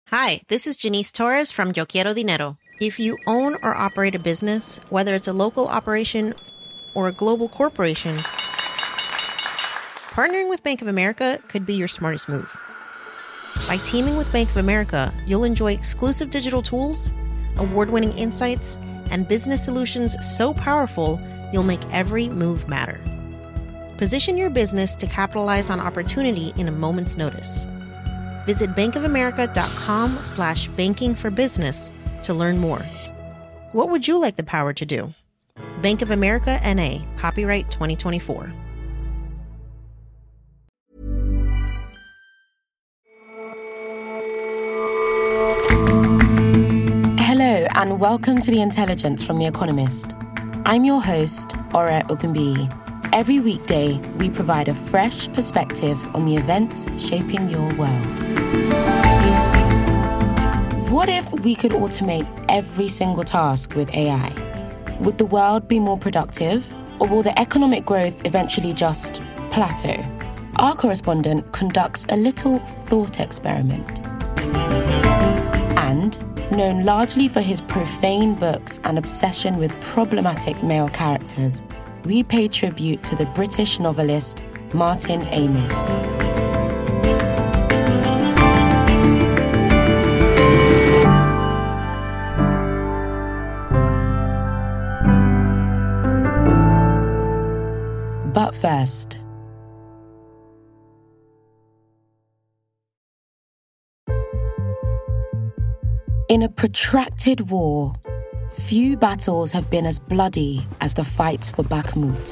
Hi, this is Janice Torres from Yo Quiero Dinero. If you own or operate a business, whether it's a local operation or a global corporation, partnering with Bank of America could be your smartest move. By teaming with Bank of America, you'll enjoy exclusive digital tools, award-winning insights, and business solutions so powerful, you'll make every move matter. Position your business to capitalize on opportunity in a moment's notice. Visit bankofamerica.com/bankingforbusiness to learn more. What would you like the power to do? Bank of America N.A., copyright 2024. Hello and welcome to The Intelligence from The Economist. I'm your host, Ore Ogunbiyi. Every weekday, we provide a fresh perspective on the events shaping your world. What if we could automate every single task with AI? Would the world be more productive, or will the economic growth eventually just plateau? Our correspondent conducts a little thought experiment. And, known largely for his profane books and obsession with problematic male characters, we pay tribute to the British novelist Martin Amis. But first, in a protracted war, few battles have been as bloody as the fight for Bakhmut.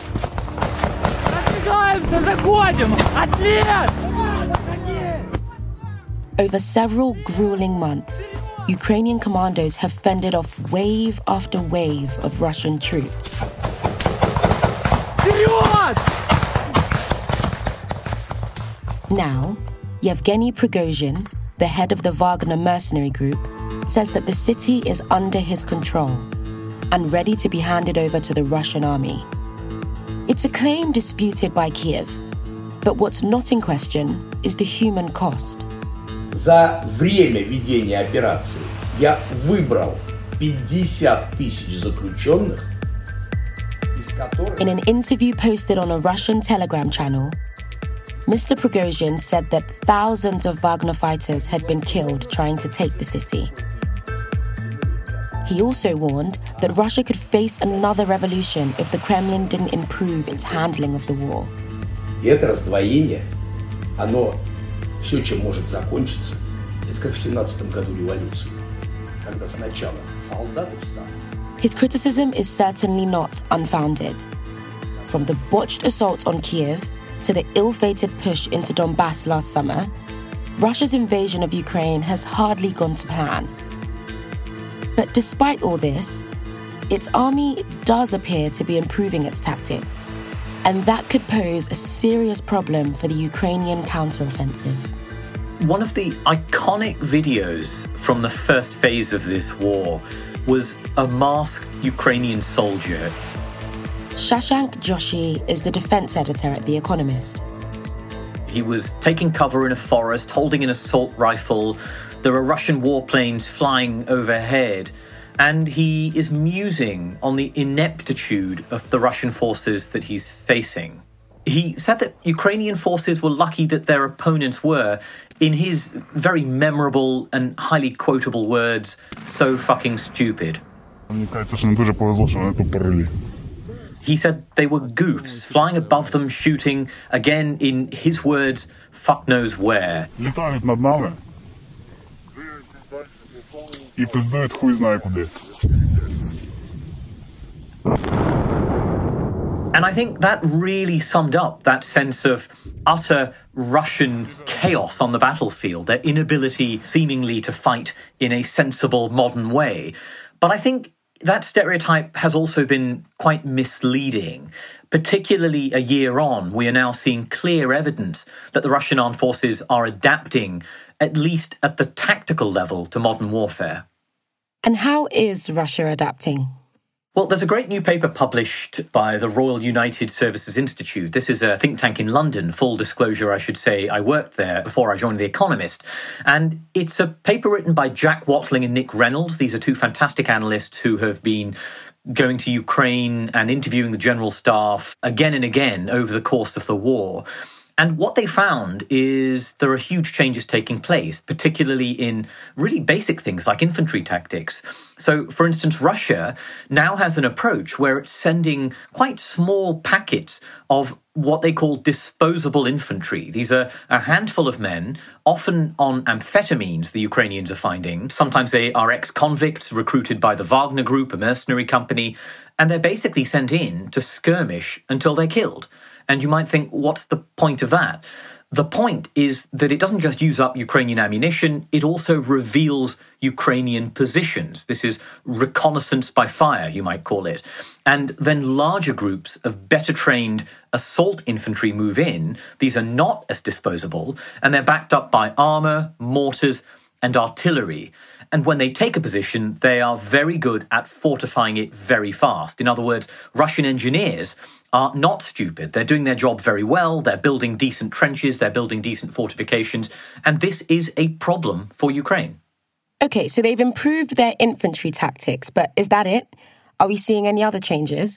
Over several grueling months, Ukrainian commandos have fended off wave after wave of Russian troops. Now, Yevgeny Prigozhin, the head of the Wagner mercenary group, says that the city is under his control and ready to be handed over to the Russian army. It's a claim disputed by Kiev, but what's not in question is the human cost. За время ведения операции я выбрал 50 тысяч заключенных, из которых... In an interview posted on a Russian Telegram channel, Mr. Prigozhin said that thousands of Wagner fighters had been killed trying to take the city. He also warned that Russia could face another revolution if the Kremlin didn't improve its handling of the war. И это раздвоение, оно все, чем может закончиться, это как в 17 году революции, когда сначала солдаты встали. His criticism is certainly not unfounded. From the botched assault on Kiev to the ill-fated push into Donbass last summer, Russia's invasion of Ukraine has hardly gone to plan. But despite all this, its army does appear to be improving its tactics, and that could pose a serious problem for the Ukrainian counteroffensive. One of the iconic videos from the first phase of this war was a masked Ukrainian soldier. Shashank Joshi is the defense editor at The Economist. He was taking cover in a forest, holding an assault rifle. There are Russian warplanes flying overhead, and he is musing on the ineptitude of the Russian forces that he's facing. He said that Ukrainian forces were lucky that their opponents were, in his very memorable and highly quotable words, so fucking stupid. He said they were goofs, flying above them, shooting, again, in his words, fuck knows where. And I think that really summed up that sense of utter Russian chaos on the battlefield, their inability seemingly to fight in a sensible, modern way. But I think that stereotype has also been quite misleading. Particularly a year on, we are now seeing clear evidence that the Russian armed forces are adapting, at least at the tactical level, to modern warfare. And how is Russia adapting? Well, there's a great new paper published by the Royal United Services Institute. This is a think tank in London. Full disclosure, I should say, I worked there before I joined The Economist. And it's a paper written by Jack Watling and Nick Reynolds. These are two fantastic analysts who have been going to Ukraine and interviewing the general staff again and again over the course of the war. And what they found is there are huge changes taking place, particularly in really basic things like infantry tactics. So, for instance, Russia now has an approach where it's sending quite small packets of what they call disposable infantry. These are a handful of men, often on amphetamines, the Ukrainians are finding. Sometimes they are ex-convicts recruited by the Wagner Group, a mercenary company, and they're basically sent in to skirmish until they're killed. And you might think, what's the point of that? The point is that it doesn't just use up Ukrainian ammunition, it also reveals Ukrainian positions. This is reconnaissance by fire, you might call it. And then larger groups of better trained assault infantry move in. These are not as disposable, and they're backed up by armour, mortars, and artillery. And when they take a position, they are very good at fortifying it very fast. In other words, Russian engineers are not stupid. They're doing their job very well. They're building decent trenches. They're building decent fortifications. And this is a problem for Ukraine. Okay, so they've improved their infantry tactics, but is that it? Are we seeing any other changes?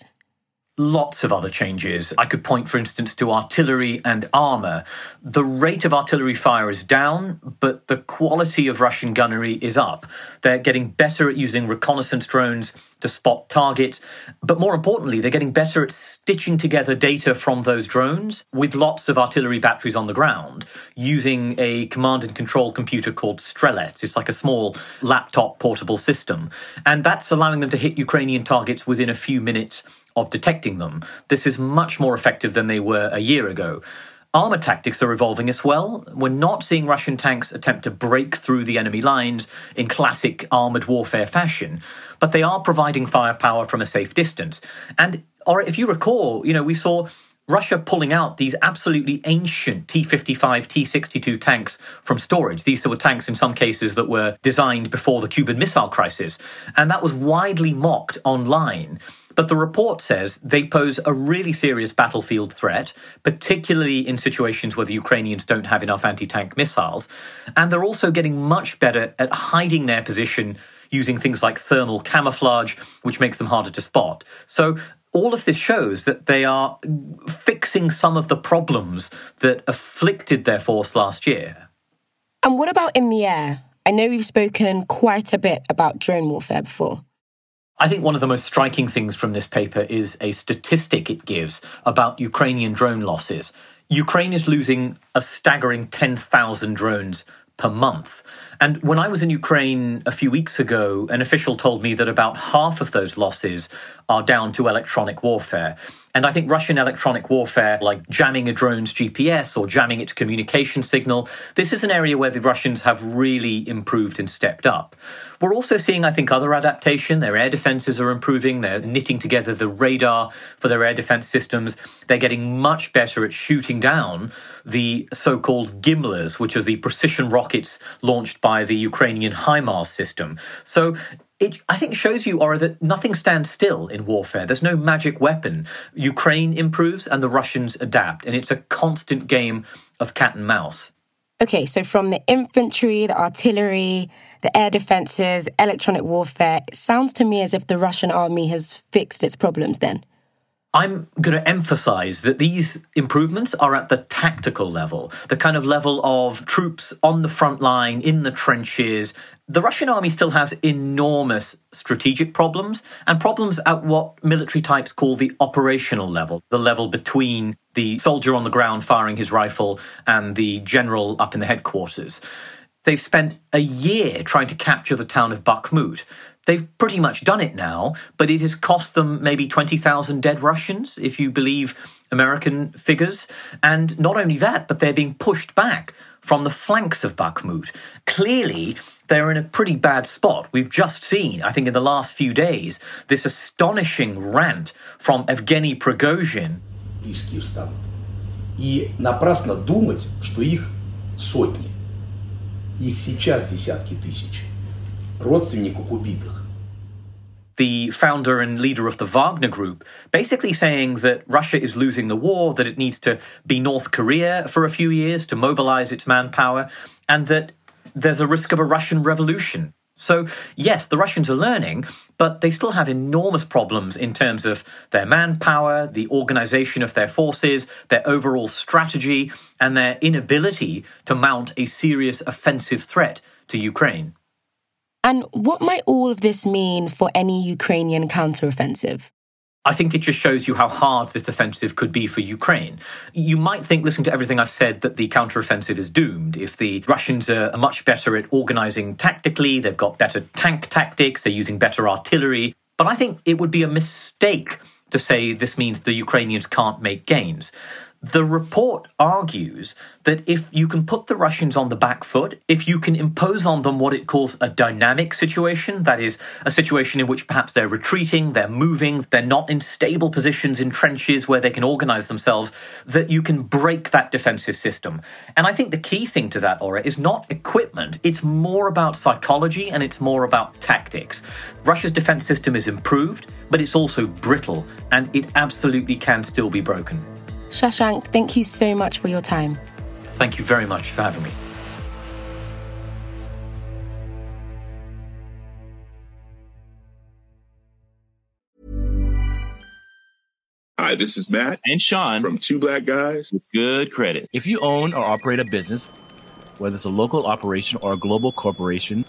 Lots of other changes. I could point, for instance, to artillery and armour. The rate of artillery fire is down, but the quality of Russian gunnery is up. They're getting better at using reconnaissance drones to spot targets, but more importantly, they're getting better at stitching together data from those drones with lots of artillery batteries on the ground using a command and control computer called Strelets. It's like a small laptop portable system, and that's allowing them to hit Ukrainian targets within a few minutes of detecting them. This is much more effective than they were a year ago. Armour tactics are evolving as well. We're not seeing Russian tanks attempt to break through the enemy lines in classic armoured warfare fashion, but they are providing firepower from a safe distance. And or if you recall, we saw Russia pulling out these absolutely ancient T-55, T-62 tanks from storage. These were tanks in some cases that were designed before the Cuban Missile Crisis, and that was widely mocked online. But the report says they pose a really serious battlefield threat, particularly in situations where the Ukrainians don't have enough anti-tank missiles. And they're also getting much better at hiding their position using things like thermal camouflage, which makes them harder to spot. So all of this shows that they are fixing some of the problems that afflicted their force last year. And what about in the air? I know we've spoken quite a bit about drone warfare before. I think one of the most striking things from this paper is a statistic it gives about Ukrainian drone losses. Ukraine is losing a staggering 10,000 drones per month. And when I was in Ukraine a few weeks ago, an official told me that about half of those losses are down to electronic warfare. And I think Russian electronic warfare, like jamming a drone's GPS or jamming its communication signal, this is an area where the Russians have really improved and stepped up. We're also seeing, I think, other adaptation. Their air defenses are improving. They're knitting together the radar for their air defense systems. They're getting much better at shooting down the so-called Gimlers, which are the precision rockets launched by the Ukrainian HIMARS system. So it, I think, shows you, Ora, that nothing stands still in warfare. There's no magic weapon. Ukraine improves and the Russians adapt, and it's a constant game of cat and mouse. Okay, so from the infantry, the artillery, the air defenses, electronic warfare, it sounds to me as if the Russian army has fixed its problems then. I'm going to emphasize that these improvements are at the tactical level, the kind of level of troops on the front line, in the trenches. The Russian army still has enormous strategic problems and problems at what military types call the operational level, the level between the soldier on the ground firing his rifle and the general up in the headquarters. They've spent a year trying to capture the town of Bakhmut. They've pretty much done it now, but it has cost them maybe 20,000 dead Russians, if you believe American figures. And not only that, but they're being pushed back from the flanks of Bakhmut. Clearly, they're in a pretty bad spot. We've just seen, I think in the last few days, this astonishing rant from Evgeny Prigozhin. Близкие встанут. И напрасно думать, что их сотни. Их сейчас десятки тысяч. Родственников убитых. the founder and leader of the Wagner Group, basically saying that Russia is losing the war, that it needs to be North Korea for a few years to mobilize its manpower, and that there's a risk of a Russian revolution. So, yes, the Russians are learning, but they still have enormous problems in terms of their manpower, the organization of their forces, their overall strategy, and their inability to mount a serious offensive threat to Ukraine. And what might all of this mean for any Ukrainian counteroffensive? I think it just shows you how hard this offensive could be for Ukraine. You might think, listening to everything I've said, that the counteroffensive is doomed. If the Russians are much better at organizing tactically, they've got better tank tactics, they're using better artillery. But I think it would be a mistake to say this means the Ukrainians can't make gains. The report argues that if you can put the Russians on the back foot, if you can impose on them what it calls a dynamic situation, that is, a situation in which perhaps they're retreating, they're moving, they're not in stable positions in trenches where they can organize themselves, that you can break that defensive system. And I think the key thing to that, Ora, is not equipment. It's more about psychology and it's more about tactics. Russia's defense system is improved, but it's also brittle, and it absolutely can still be broken. Shashank, thank you so much for your time. Thank you very much for having me. Hi, this is Matt and Sean from Two Black Guys with Good Credit. If you own or operate a business, whether it's a local operation or a global corporation,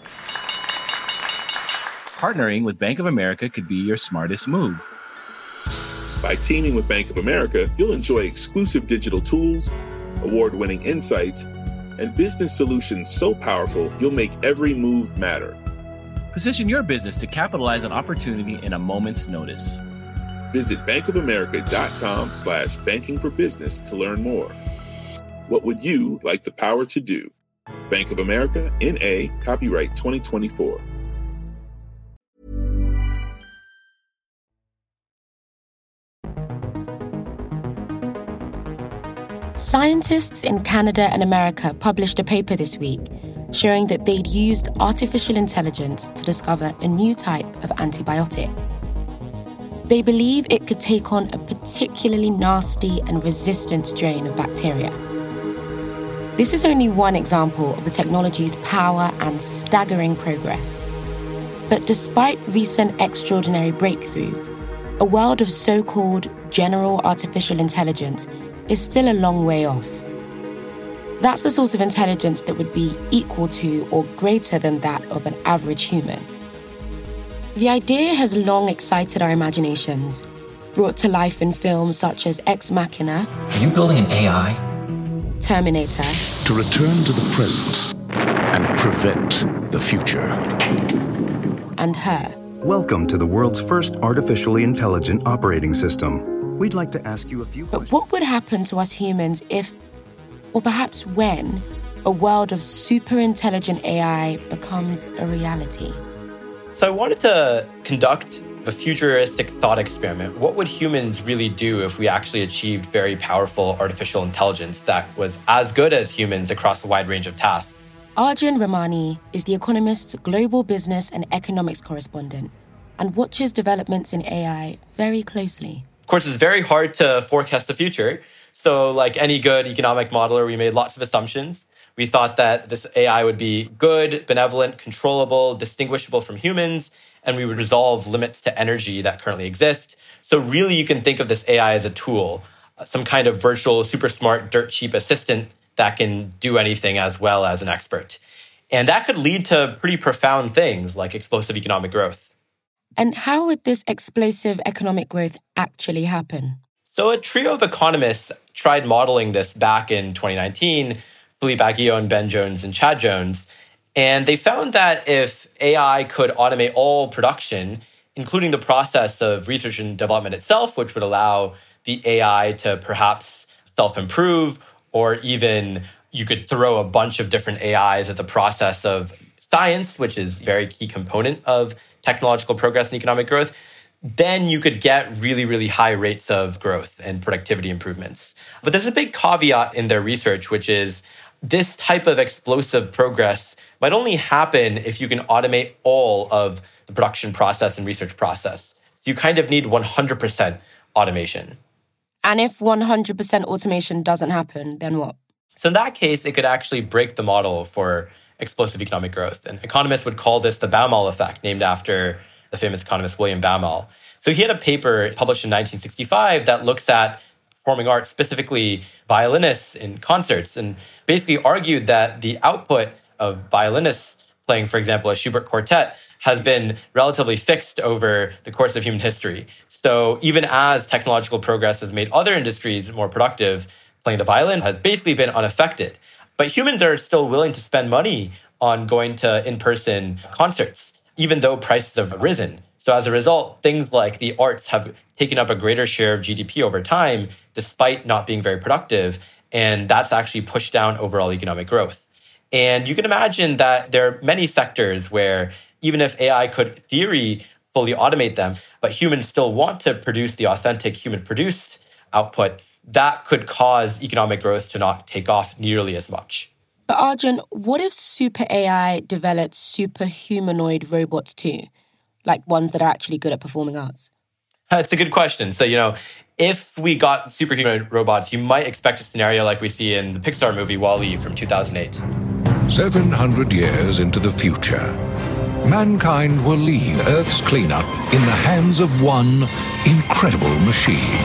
partnering with Bank of America could be your smartest move. By teaming with Bank of America, you'll enjoy exclusive digital tools, award-winning insights, and business solutions so powerful you'll make every move matter. Position your business to capitalize on opportunity in a moment's notice. Visit bankofamerica.com/bankingforbusiness to learn more. What would you like the power to do? Bank of America, N.A., copyright 2024. Scientists in Canada and America published a paper this week showing that they'd used artificial intelligence to discover a new type of antibiotic. They believe it could take on a particularly nasty and resistant strain of bacteria. This is only one example of the technology's power and staggering progress. But despite recent extraordinary breakthroughs, a world of so-called general artificial intelligence is still a long way off. That's the sort of intelligence that would be equal to or greater than that of an average human. The idea has long excited our imaginations, brought to life in films such as Ex Machina. Are you building an AI? Terminator. To return to the present and prevent the future. And Her. Welcome to the world's first artificially intelligent operating system. We'd like to ask you a few questions. But what would happen to us humans if, or perhaps when, a world of super intelligent AI becomes a reality? So I wanted to conduct a futuristic thought experiment. What would humans really do if we actually achieved very powerful artificial intelligence that was as good as humans across a wide range of tasks? Arjun Ramani is The Economist's global business and economics correspondent and watches developments in AI very closely. Of course, it's very hard to forecast the future. So like any good economic modeler, we made lots of assumptions. We thought that this AI would be good, benevolent, controllable, distinguishable from humans, and we would resolve limits to energy that currently exist. So really, you can think of this AI as a tool, some kind of virtual, super smart, dirt cheap assistant that can do anything as well as an expert. And that could lead to pretty profound things like explosive economic growth. And how would this explosive economic growth actually happen? So a trio of economists tried modeling this back in 2019, Philippe Aghion, Ben Jones, and Chad Jones. And they found that if AI could automate all production, including the process of research and development itself, which would allow the AI to perhaps self-improve, or even you could throw a bunch of different AIs at the process of science, which is a very key component of technological progress and economic growth, then you could get really, really high rates of growth and productivity improvements. But there's a big caveat in their research, which is this type of explosive progress might only happen if you can automate all of the production process and research process. You kind of need 100% automation. And if 100% automation doesn't happen, then what? So in that case, it could actually break the model for explosive economic growth. And economists would call this the Baumol effect, named after the famous economist William Baumol. So he had a paper published in 1965 that looks at performing arts, specifically violinists in concerts, and basically argued that the output of violinists playing, for example, a Schubert quartet has been relatively fixed over the course of human history. So even as technological progress has made other industries more productive, playing the violin has basically been unaffected. But humans are still willing to spend money on going to in-person concerts, even though prices have risen. So as a result, things like the arts have taken up a greater share of GDP over time, despite not being very productive. And that's actually pushed down overall economic growth. And you can imagine that there are many sectors where even if AI could, in theory, fully automate them, but humans still want to produce the authentic human-produced output, that could cause economic growth to not take off nearly as much. But Arjun, what if super AI developed super humanoid robots too? Like ones that are actually good at performing arts? That's a good question. So, if we got superhuman robots, you might expect a scenario like we see in the Pixar movie WALL-E from 2008. 700 years into the future, mankind will leave Earth's cleanup in the hands of one incredible machine.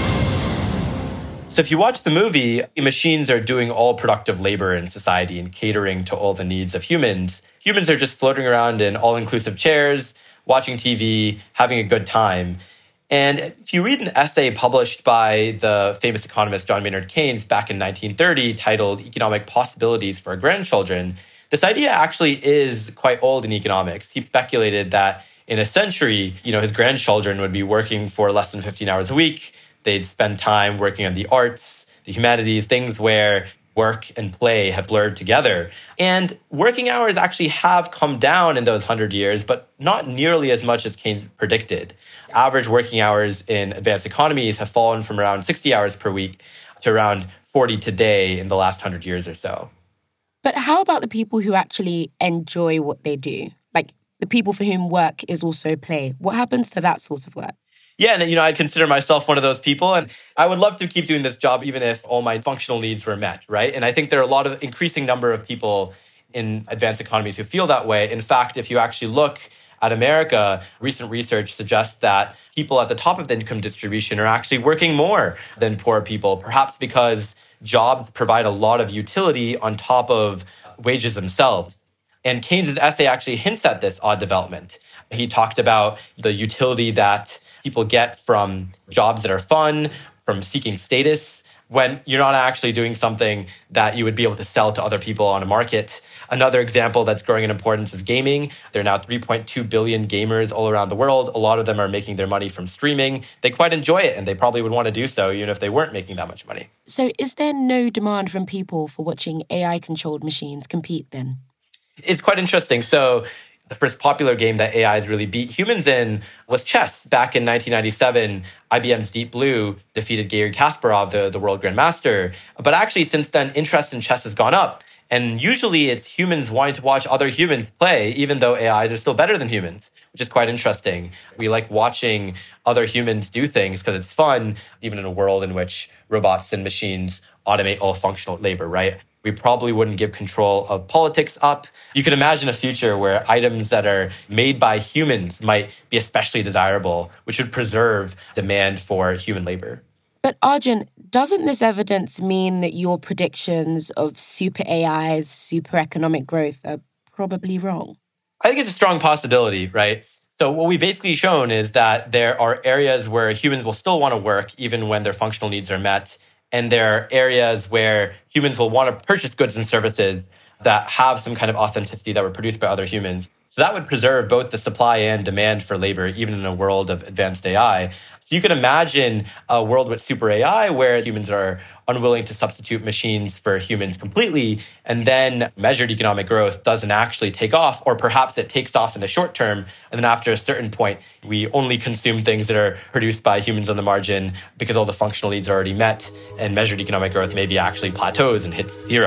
So if you watch the movie, machines are doing all productive labor in society and catering to all the needs of humans. Humans are just floating around in all-inclusive chairs, watching TV, having a good time. And if you read an essay published by the famous economist John Maynard Keynes back in 1930 titled Economic Possibilities for Our Grandchildren, this idea actually is quite old in economics. He speculated that in a century, his grandchildren would be working for less than 15 hours a week. They'd spend time working on the arts, the humanities, things where work and play have blurred together. And working hours actually have come down in those 100 years, but not nearly as much as Keynes predicted. Average working hours in advanced economies have fallen from around 60 hours per week to around 40 today in the last 100 years or so. But how about the people who actually enjoy what they do? Like the people for whom work is also play. What happens to that sort of work? Yeah, and I'd consider myself one of those people, and I would love to keep doing this job even if all my functional needs were met, right? And I think there are a lot of increasing number of people in advanced economies who feel that way. In fact, if you actually look at America, recent research suggests that people at the top of the income distribution are actually working more than poor people, perhaps because jobs provide a lot of utility on top of wages themselves. And Keynes' essay actually hints at this odd development. He talked about the utility that people get from jobs that are fun, from seeking status, when you're not actually doing something that you would be able to sell to other people on a market. Another example that's growing in importance is gaming. There are now 3.2 billion gamers all around the world. A lot of them are making their money from streaming. They quite enjoy it, and they probably would want to do so even if they weren't making that much money. So is there no demand from people for watching AI-controlled machines compete then? It's quite interesting. So the first popular game that AI has really beat humans in was chess. Back in 1997, IBM's Deep Blue defeated Garry Kasparov, the world grandmaster. But actually, since then, interest in chess has gone up. And usually it's humans wanting to watch other humans play, even though AIs are still better than humans, which is quite interesting. We like watching other humans do things because it's fun, even in a world in which robots and machines automate all functional labor, right? We probably wouldn't give control of politics up. You can imagine a future where items that are made by humans might be especially desirable, which would preserve demand for human labor. But Arjun, doesn't this evidence mean that your predictions of super AI's super economic growth are probably wrong? I think it's a strong possibility, right? So what we've basically shown is that there are areas where humans will still want to work even when their functional needs are met. And there are areas where humans will want to purchase goods and services that have some kind of authenticity that were produced by other humans. So that would preserve both the supply and demand for labor, even in a world of advanced AI. So you can imagine a world with super AI where humans are unwilling to substitute machines for humans completely, and then measured economic growth doesn't actually take off, or perhaps it takes off in the short term, and then after a certain point, we only consume things that are produced by humans on the margin because all the functional needs are already met, and measured economic growth maybe actually plateaus and hits zero.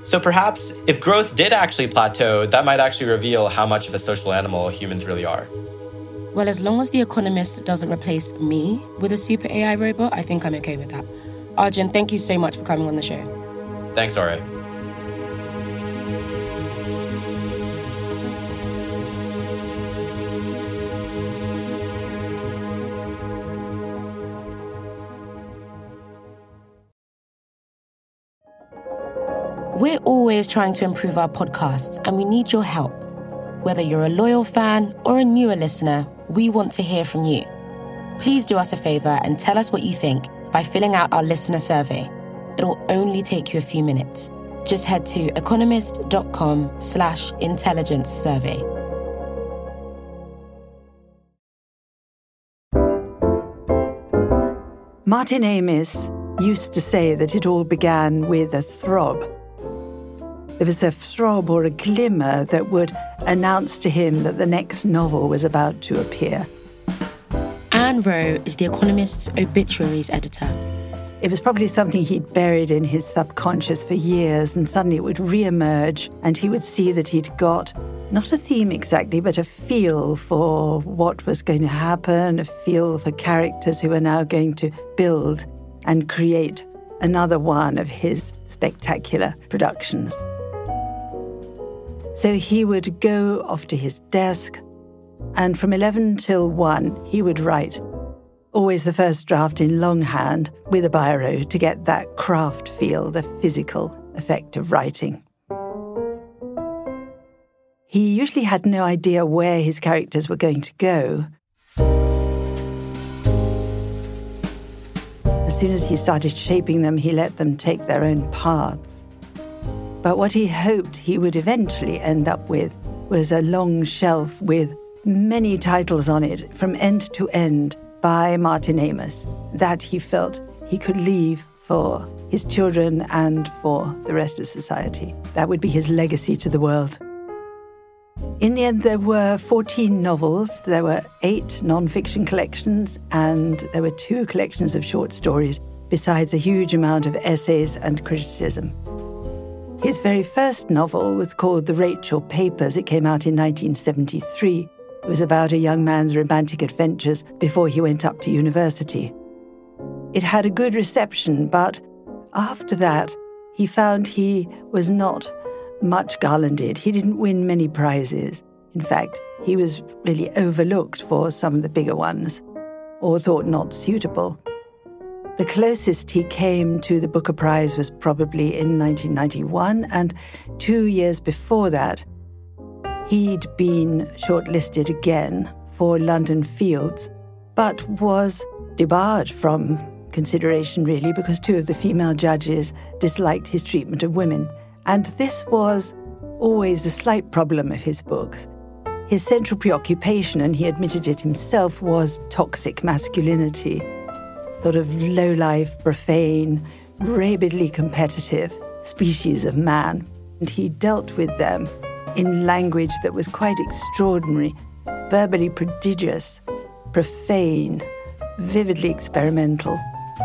So perhaps if growth did actually plateau, that might actually reveal how much of a social animal humans really are. Well, as long as The Economist doesn't replace me with a super AI robot, I think I'm okay with that. Arjun, thank you so much for coming on the show. Thanks, Dore. We're always trying to improve our podcasts, and we need your help. Whether you're a loyal fan or a newer listener, we want to hear from you. Please do us a favor and tell us what you think by filling out our listener survey. It'll only take you a few minutes. Just head to economist.com/intelligence survey. Martin Amis used to say that it all began with a throb. There was a throb or a glimmer that would announce to him that the next novel was about to appear. Anne Rowe is The Economist's obituaries editor. It was probably something he'd buried in his subconscious for years, and suddenly it would re-emerge, and he would see that he'd got not a theme exactly, but a feel for what was going to happen, a feel for characters who are now going to build and create another one of his spectacular productions. So he would go off to his desk, and from 11 till 1, he would write, always the first draft in longhand with a biro to get that craft feel, the physical effect of writing. He usually had no idea where his characters were going to go. As soon as he started shaping them, he let them take their own paths. But what he hoped he would eventually end up with was a long shelf with many titles on it, from end to end, by Martin Amis, that he felt he could leave for his children and for the rest of society. That would be his legacy to the world. In the end, there were 14 novels, there were 8 non-fiction collections, and there were 2 collections of short stories, besides a huge amount of essays and criticism. His very first novel was called The Rachel Papers. It came out in 1973. It was about a young man's romantic adventures before he went up to university. It had a good reception, but after that, he found he was not much garlanded. He didn't win many prizes. In fact, he was really overlooked for some of the bigger ones, or thought not suitable. The closest he came to the Booker Prize was probably in 1991, and 2 years before that, he'd been shortlisted again for London Fields, but was debarred from consideration, really, because 2 of the female judges disliked his treatment of women. And this was always a slight problem of his books. His central preoccupation, and he admitted it himself, was toxic masculinity, sort of low-life, profane, rabidly competitive species of man. And he dealt with them in language that was quite extraordinary, verbally prodigious, profane, vividly experimental.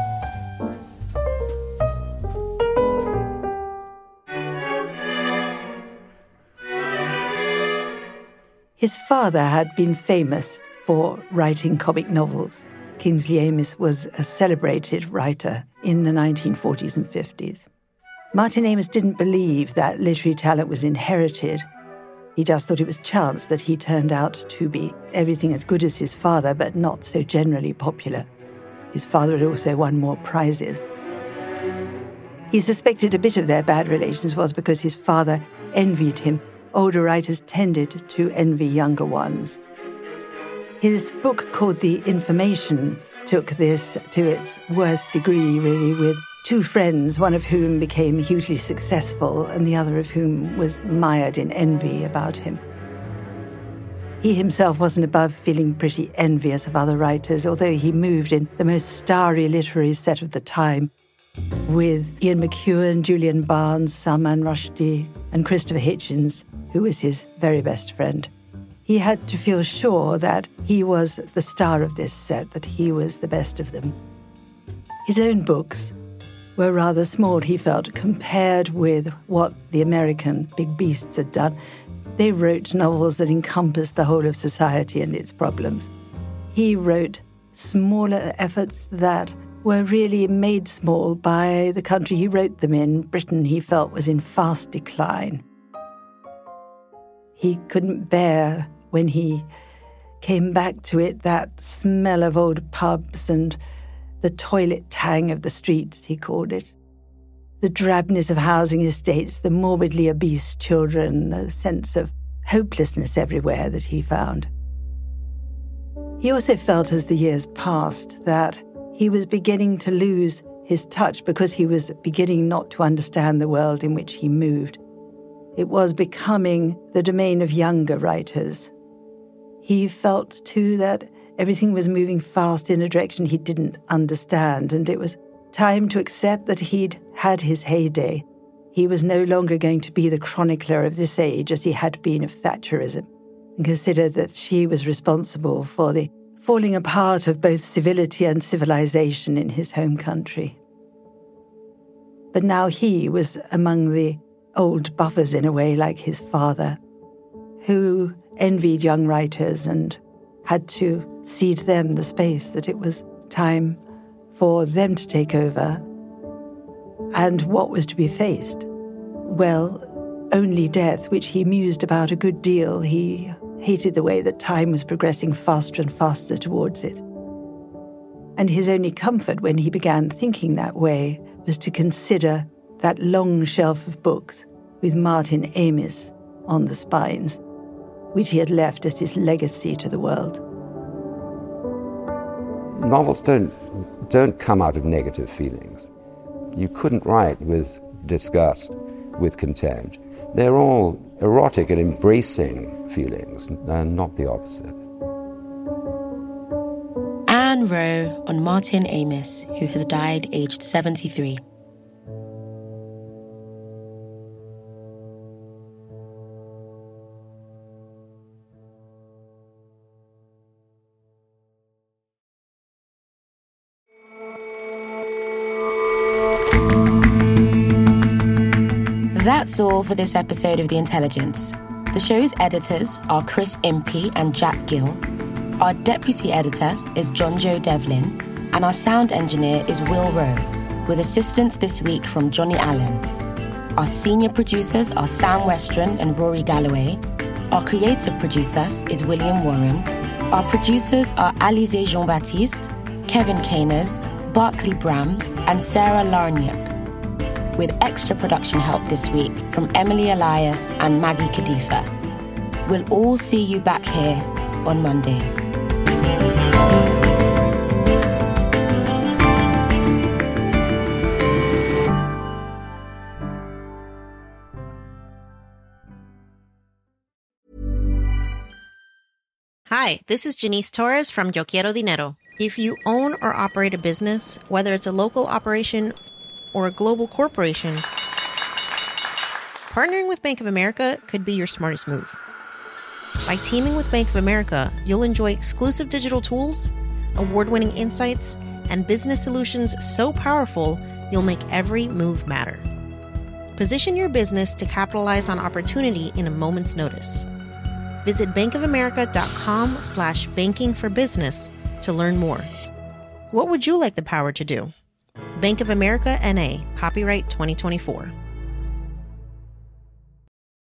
His father had been famous for writing comic novels. Kingsley Amis was a celebrated writer in the 1940s and 50s. Martin Amis didn't believe that literary talent was inherited. He just thought it was chance that he turned out to be everything as good as his father, but not so generally popular. His father had also won more prizes. He suspected a bit of their bad relations was because his father envied him. Older writers tended to envy younger ones. His book called The Information took this to its worst degree, really, with 2 friends, one of whom became hugely successful and the other of whom was mired in envy about him. He himself wasn't above feeling pretty envious of other writers, although he moved in the most starry literary set of the time, with Ian McEwan, Julian Barnes, Salman Rushdie, and Christopher Hitchens, who was his very best friend. He had to feel sure that he was the star of this set, that he was the best of them. His own books were rather small, he felt, compared with what the American big beasts had done. They wrote novels that encompassed the whole of society and its problems. He wrote smaller efforts that were really made small by the country he wrote them in. Britain, he felt, was in fast decline. He couldn't bear, when he came back to it, that smell of old pubs and the toilet tang of the streets, he called it. The drabness of housing estates, the morbidly obese children, a sense of hopelessness everywhere that he found. He also felt, as the years passed, that he was beginning to lose his touch because he was beginning not to understand the world in which he moved. It was becoming the domain of younger writers. He felt, too, that everything was moving fast in a direction he didn't understand, and it was time to accept that he'd had his heyday. He was no longer going to be the chronicler of this age as he had been of Thatcherism, and considered that she was responsible for the falling apart of both civility and civilization in his home country. But now he was among the old buffers, in a way, like his father, who envied young writers and had to cede them the space, that it was time for them to take over. And what was to be faced? Well, only death, which he mused about a good deal. He hated the way that time was progressing faster and faster towards it. And his only comfort when he began thinking that way was to consider that long shelf of books with Martin Amis on the spines, which he had left as his legacy to the world. Novels don't come out of negative feelings. You couldn't write with disgust, with contempt. They're all erotic and embracing feelings, and not the opposite. Anne Rowe on Martin Amis, who has died aged 73. That's all for this episode of The Intelligence. The show's editors are Chris Impey and Jack Gill. Our deputy editor is John Joe Devlin, and our sound engineer is Will Rowe, with assistance this week from Johnny Allen. Our senior producers are Sam Westron and Rory Galloway. Our creative producer is William Warren. Our producers are Alizé Jean-Baptiste, Kevin Caners, Barclay Bram, and Sarah Larniak, with extra production help this week from Emily Elias and Maggie Kadifa. We'll all see you back here on Monday. Hi, this is Janice Torres from Yo Quiero Dinero. If you own or operate a business, whether it's a local operation or a global corporation, partnering with Bank of America could be your smartest move. By teaming with Bank of America, you'll enjoy exclusive digital tools, award-winning insights, and business solutions so powerful you'll make every move matter. Position your business to capitalize on opportunity in a moment's notice. Visit bankofamerica.com/banking-for-business to learn more. What would you like the power to do? Bank of America, N.A., copyright 2024.